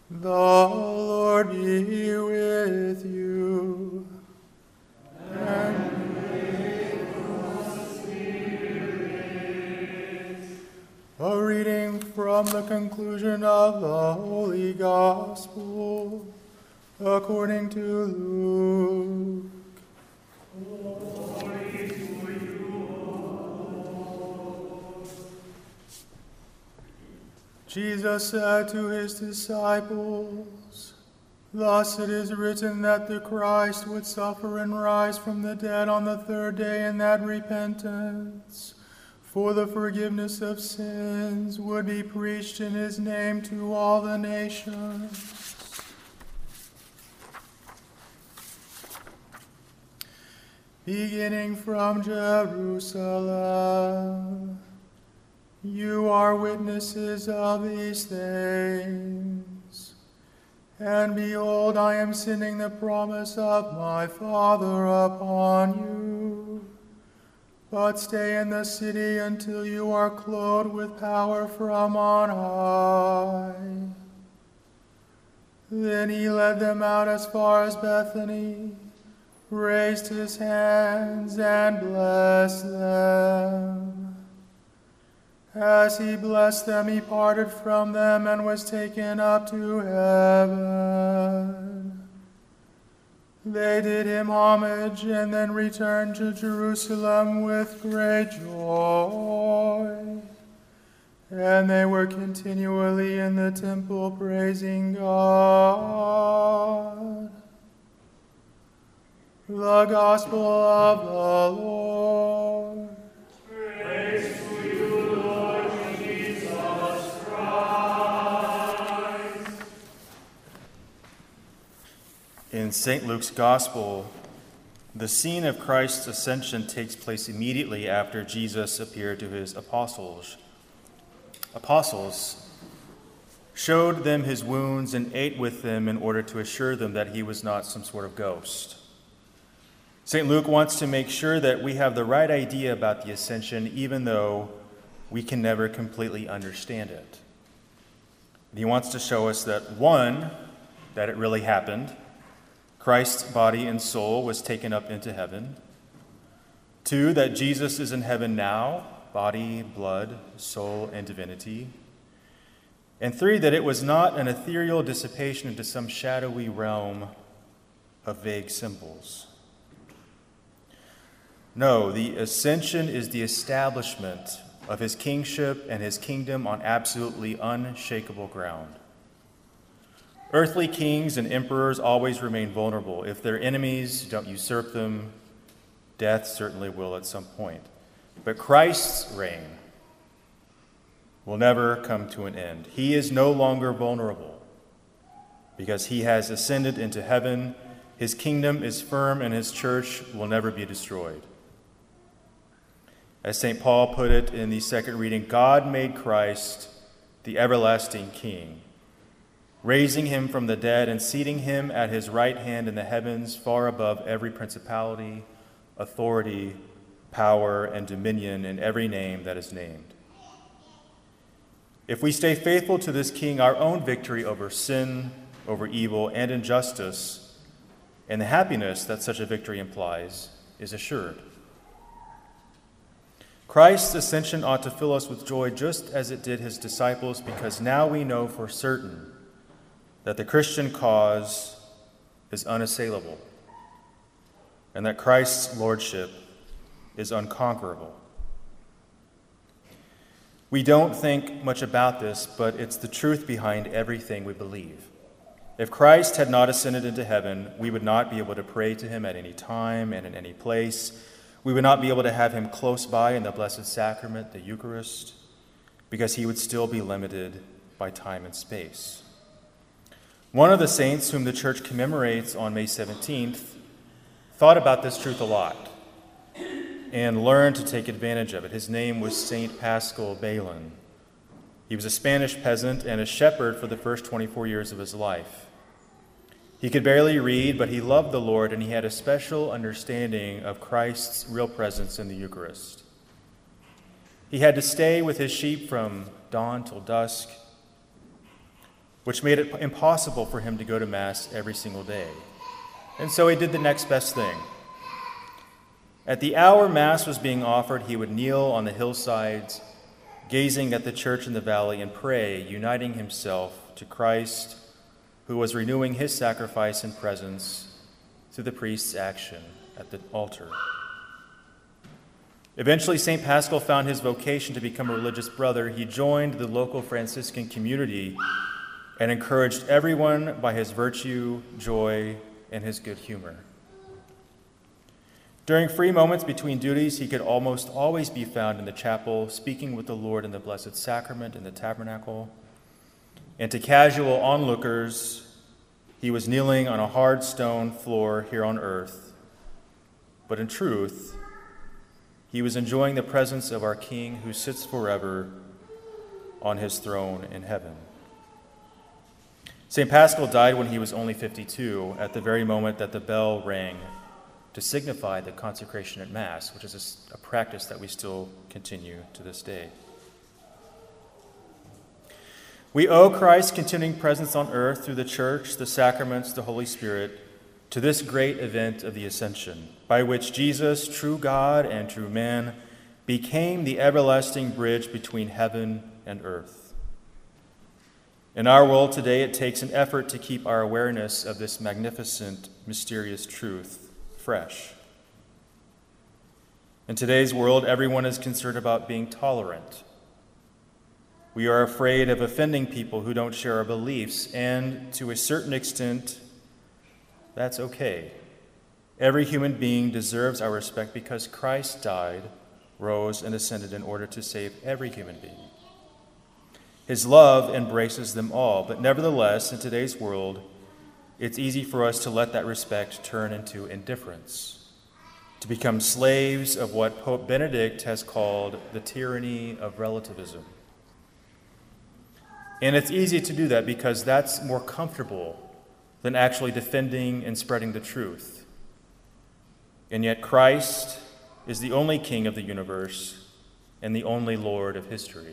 The Lord be with you. And with your spirit. A reading from the conclusion of the Holy Gospel according to Luke. Glory to you, Lord. Jesus said to his disciples, "Thus it is written that the Christ would suffer and rise from the dead on the third day, and that repentance for the forgiveness of sins would be preached in his name to all the nations." Beginning from Jerusalem, you are witnesses of these things. And behold, I am sending the promise of my Father upon you. But stay in the city until you are clothed with power from on high. Then he led them out as far as Bethany, raised his hands and blessed them. As he blessed them, he parted from them and was taken up to heaven. They did him homage and then returned to Jerusalem with great joy. And they were continually in the temple praising God. The Gospel of the Lord. Praise to you, Lord Jesus Christ. In St. Luke's Gospel, the scene of Christ's ascension takes place immediately after Jesus appeared to his apostles. Apostles showed them his wounds and ate with them in order to assure them that he was not some sort of ghost. St. Luke wants to make sure that we have the right idea about the ascension, even though we can never completely understand it. He wants to show us that, one, that it really happened. Christ's body and soul was taken up into heaven. Two, that Jesus is in heaven now, body, blood, soul, and divinity. And three, that it was not an ethereal dissipation into some shadowy realm of vague symbols. No, the ascension is the establishment of his kingship and his kingdom on absolutely unshakable ground. Earthly kings and emperors always remain vulnerable. If their enemies don't usurp them, death certainly will at some point. But Christ's reign will never come to an end. He is no longer vulnerable because he has ascended into heaven. His kingdom is firm and his church will never be destroyed. As St. Paul put it in the second reading, God made Christ the everlasting King, raising him from the dead and seating him at his right hand in the heavens, far above every principality, authority, power, and dominion, in every name that is named. If we stay faithful to this King, our own victory over sin, over evil, and injustice, and the happiness that such a victory implies, is assured. Christ's ascension ought to fill us with joy just as it did his disciples, because now we know for certain that the Christian cause is unassailable and that Christ's lordship is unconquerable. We don't think much about this, but it's the truth behind everything we believe. If Christ had not ascended into heaven, we would not be able to pray to him at any time and in any place. We would not be able to have him close by in the Blessed Sacrament, the Eucharist, because he would still be limited by time and space. One of the saints whom the Church commemorates on May 17th thought about this truth a lot and learned to take advantage of it. His name was Saint Paschal Baylon. He was a Spanish peasant and a shepherd for the first 24 years of his life. He could barely read, but he loved the Lord, and he had a special understanding of Christ's real presence in the Eucharist. He had to stay with his sheep from dawn till dusk, which made it impossible for him to go to Mass every single day. And so he did the next best thing. At the hour Mass was being offered, he would kneel on the hillsides, gazing at the church in the valley, and pray, uniting himself to Christ, who was renewing his sacrifice and presence through the priest's action at the altar. Eventually, St. Paschal found his vocation to become a religious brother. He joined the local Franciscan community and encouraged everyone by his virtue, joy, and his good humor. During free moments between duties, he could almost always be found in the chapel, speaking with the Lord in the Blessed Sacrament in the tabernacle. And to casual onlookers, he was kneeling on a hard stone floor here on earth. But in truth, he was enjoying the presence of our King who sits forever on his throne in heaven. St. Paschal died when he was only 52, at the very moment that the bell rang to signify the consecration at Mass, which is a practice that we still continue to this day. We owe Christ's continuing presence on earth through the Church, the sacraments, the Holy Spirit, to this great event of the Ascension, by which Jesus, true God and true man, became the everlasting bridge between heaven and earth. In our world today, it takes an effort to keep our awareness of this magnificent, mysterious truth fresh. In today's world, everyone is concerned about being tolerant. We are afraid of offending people who don't share our beliefs, and to a certain extent, that's okay. Every human being deserves our respect because Christ died, rose, and ascended in order to save every human being. His love embraces them all, but nevertheless, in today's world, it's easy for us to let that respect turn into indifference, to become slaves of what Pope Benedict has called the tyranny of relativism. And it's easy to do that because that's more comfortable than actually defending and spreading the truth. And yet Christ is the only King of the universe and the only Lord of history.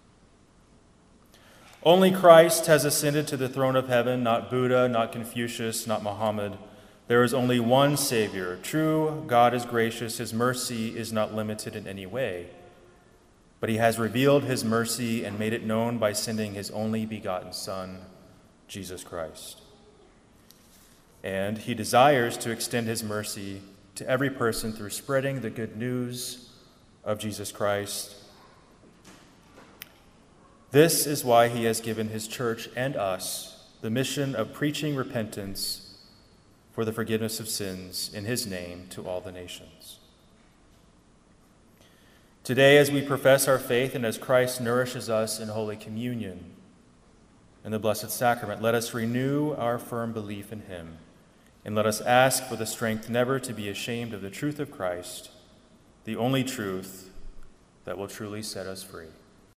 Only Christ has ascended to the throne of heaven, not Buddha, not Confucius, not Muhammad. There is only one Savior. True, God is gracious. His mercy is not limited in any way. But he has revealed his mercy and made it known by sending his only begotten Son, Jesus Christ. And he desires to extend his mercy to every person through spreading the good news of Jesus Christ. This is why he has given his church and us the mission of preaching repentance for the forgiveness of sins in his name to all the nations. Today, as we profess our faith and as Christ nourishes us in Holy Communion and the Blessed Sacrament, let us renew our firm belief in him, and let us ask for the strength never to be ashamed of the truth of Christ, the only truth that will truly set us free.